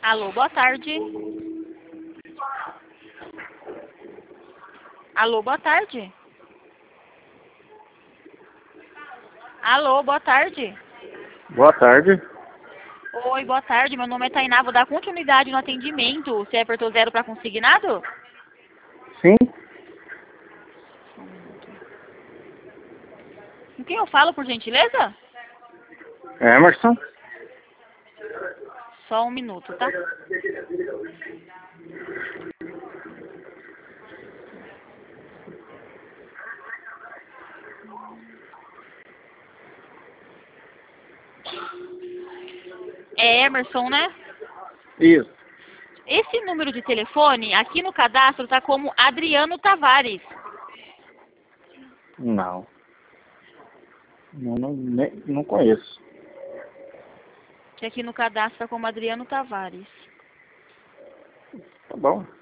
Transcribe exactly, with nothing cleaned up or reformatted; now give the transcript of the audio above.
Alô, boa tarde. Alô, boa tarde. Alô, boa tarde. Boa tarde. Oi, boa tarde. Meu nome é Tainá. Vou dar continuidade no atendimento. Você apertou zero para consignado? Sim, Com quem eu falo, por gentileza? Emerson. Só um minuto, tá? É Emerson, né? Isso. Esse número de telefone, aqui no cadastro, tá como Adriano Tavares. Não. Não, não, nem, não conheço. Que aqui no cadastro tá como Adriano Tavares. Tá bom.